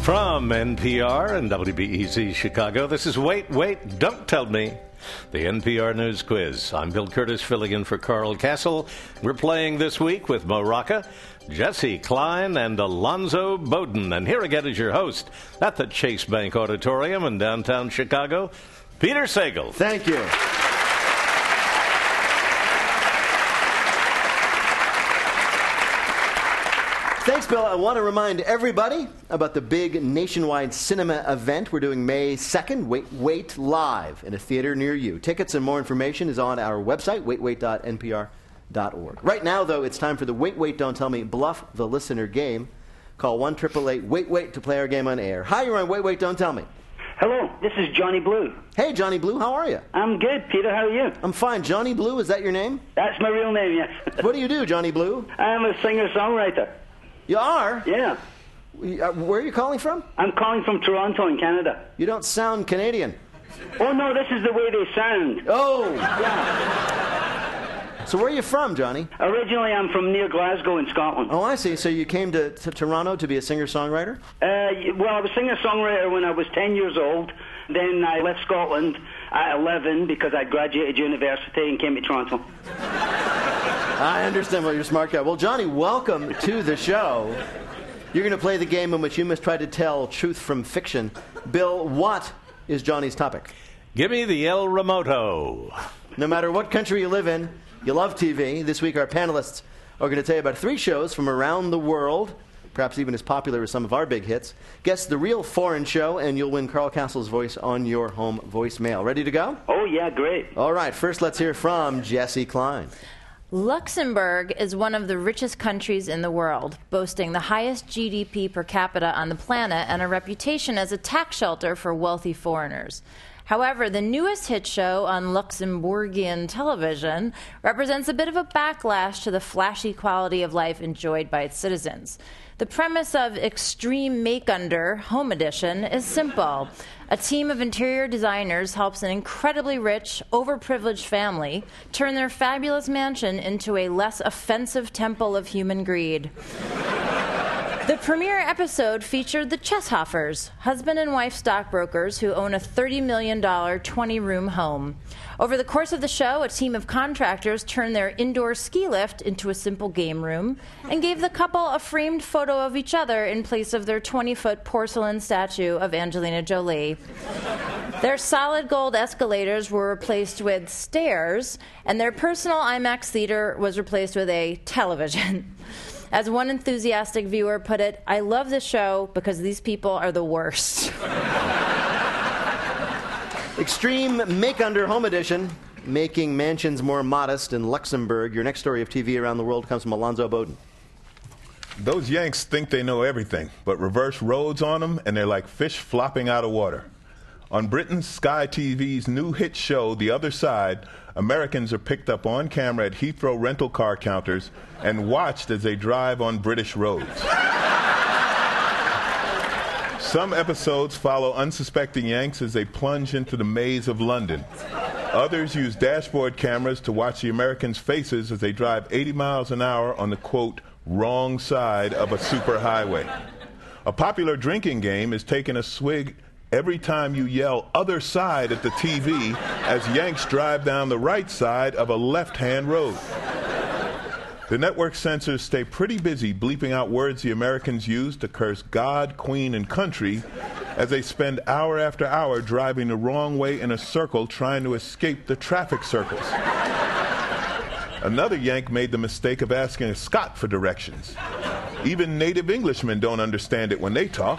From NPR and WBEZ Chicago, this is Wait, Wait, Don't Tell Me, the NPR News Quiz. I'm Bill Curtis, filling in for Carl Castle. We're playing this week with Mo Rocca, Jesse Klein, and Alonzo Bowden. And here again is your host at the Chase Bank Auditorium in downtown Chicago, Peter Sagal. Thank you. Thanks, Bill. I want to remind everybody about the big nationwide cinema event we're doing May 2nd, Wait, Wait Live, in a theater near you. Tickets and more information is on our website, waitwait.npr.org. Right now, though, it's time for the Wait, Wait, Don't Tell Me Bluff the Listener game. Call 1-888-WAIT-WAIT to play our game on air. Hi, you're on Wait, Wait, Don't Tell Me. Hello, this is Johnny Blue. Hey, Johnny Blue, how are you? I'm good, Peter. How are you? I'm fine. Johnny Blue, is that your name? That's my real name, yes. What do you do, Johnny Blue? I'm a singer-songwriter. You are? Yeah. Where are you calling from? I'm calling from Toronto in Canada. You don't sound Canadian. Oh, no, this is the way they sound. Oh! Yeah. So where are you from, Johnny? Originally, I'm from near Glasgow in Scotland. Oh, I see. So you came to Toronto to be a singer-songwriter? Well, I was singer-songwriter when I was 10 years old. Then I left Scotland at 11 because I graduated university and came to Toronto. I understand. Well, you're a smart guy. Well, Johnny, welcome to the show. You're going to play the game in which you must try to tell truth from fiction. Bill, what is Johnny's topic? Give me the El Remoto. No matter what country you live in, you love TV. This week, our panelists are going to tell you about 3 shows from around the world, perhaps even as popular as some of our big hits. Guess the real foreign show, and you'll win Carl Castle's voice on your home voicemail. Ready to go? Oh, yeah, great. All right, first let's hear from Jesse Klein. Luxembourg is one of the richest countries in the world, boasting the highest GDP per capita on the planet and a reputation as a tax shelter for wealthy foreigners. However, the newest hit show on Luxembourgian television represents a bit of a backlash to the flashy quality of life enjoyed by its citizens. The premise of Extreme Make-Under Home Edition is simple. A team of interior designers helps an incredibly rich, overprivileged family turn their fabulous mansion into a less offensive temple of human greed. The premiere episode featured the Chesshoffers, husband and wife stockbrokers who own a $30 million 20-room home. Over the course of the show, a team of contractors turned their indoor ski lift into a simple game room and gave the couple a framed photo of each other in place of their 20-foot porcelain statue of Angelina Jolie. Their solid gold escalators were replaced with stairs, and their personal IMAX theater was replaced with a television. As one enthusiastic viewer put it, I love this show because these people are the worst. Extreme Make-Under Home Edition, making mansions more modest in Luxembourg. Your next story of TV around the world comes from Alonzo Bowden. Those Yanks think they know everything, but reverse roads on them, and they're like fish flopping out of water. On Britain's Sky TV's new hit show, The Other Side, Americans are picked up on camera at Heathrow rental car counters and watched as they drive on British roads. Some episodes follow unsuspecting Yanks as they plunge into the maze of London. Others use dashboard cameras to watch the Americans' faces as they drive 80 miles an hour on the, quote, wrong side of a superhighway. A popular drinking game is taking a swig every time you yell "other side" at the TV as Yanks drive down the right side of a left-hand road. The network censors stay pretty busy bleeping out words the Americans use to curse God, Queen, and country as they spend hour after hour driving the wrong way in a circle trying to escape the traffic circles. Another Yank made the mistake of asking a Scot for directions. Even native Englishmen don't understand it when they talk.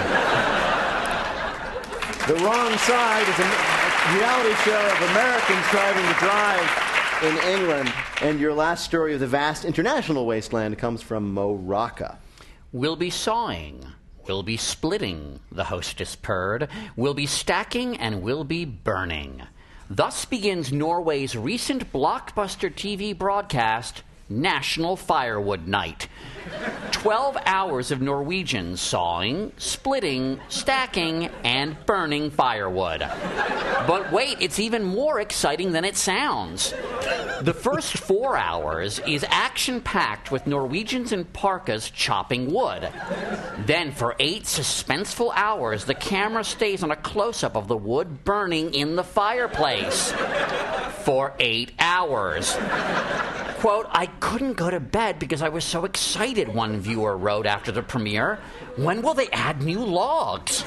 The Wrong Side is a reality show of Americans driving to drive in England. And your last story of the vast international wasteland comes from Mo Rocca. We'll be sawing, we'll be splitting, the hostess purred. We'll be stacking and we'll be burning. Thus begins Norway's recent blockbuster TV broadcast, National Firewood Night. 12 hours of Norwegians sawing, splitting, stacking, and burning firewood. But wait, it's even more exciting than it sounds. The first 4 hours is action-packed with Norwegians in parkas chopping wood. Then for 8 suspenseful hours, the camera stays on a close-up of the wood burning in the fireplace. For 8 hours. Quote, "I couldn't go to bed because I was so excited," one viewer wrote after the premiere. "When will they add new logs?"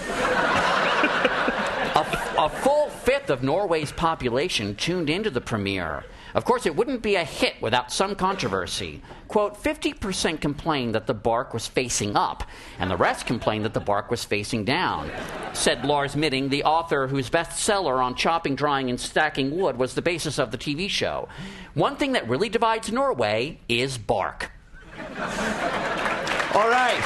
A full fifth of Norway's population tuned into the premiere. Of course, it wouldn't be a hit without some controversy. Quote, 50% complained that the bark was facing up, and the rest complained that the bark was facing down, said Lars Midting, the author whose bestseller on chopping, drying, and stacking wood was the basis of the TV show. One thing that really divides Norway is bark. All right.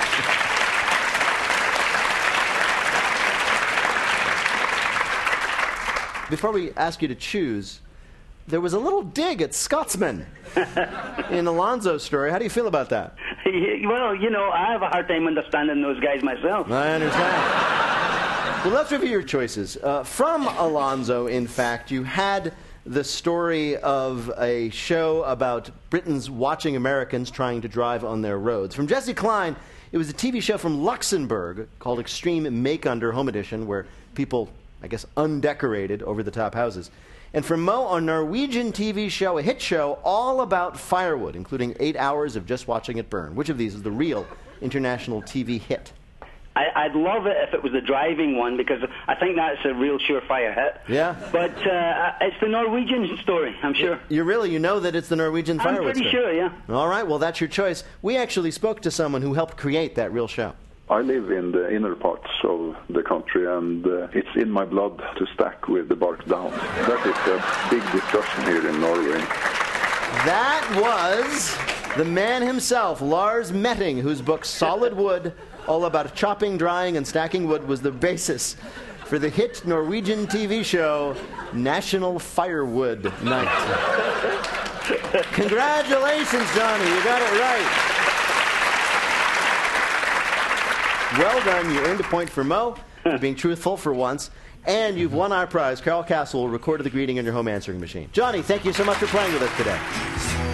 Before we ask you to choose, there was a little dig at Scotsman in Alonzo's story. How do you feel about that? Well, you know, I have a hard time understanding those guys myself. I understand. Well, let's review your choices. From Alonzo, in fact, you had the story of a show about Britons watching Americans trying to drive on their roads. From Jesse Klein, it was a TV show from Luxembourg called Extreme Make Under Home Edition, where people, I guess, undecorated over-the-top houses. And from Mo, a Norwegian TV show, a hit show, all about firewood, including 8 hours of just watching it burn. Which of these is the real international TV hit? I'd love it if it was the driving one, because I think that's a real surefire hit. Yeah? But it's the Norwegian story, I'm sure. You know that it's the Norwegian firewood I'm pretty story? sure, yeah. All right, well, that's your choice. We actually spoke to someone who helped create that real show. I live in the inner parts of the country, and it's in my blood to stack with the bark down. That is a big discussion here in Norway. That was the man himself, Lars Metting, whose book Solid Wood, all about chopping, drying, and stacking wood, was the basis for the hit Norwegian TV show National Firewood Night. Congratulations, Johnny. You got it right. Well done. You earned a point for Mo for being truthful for once. And you've won our prize. Carol Castle recorded the greeting on your home answering machine. Johnny, thank you so much for playing with us today.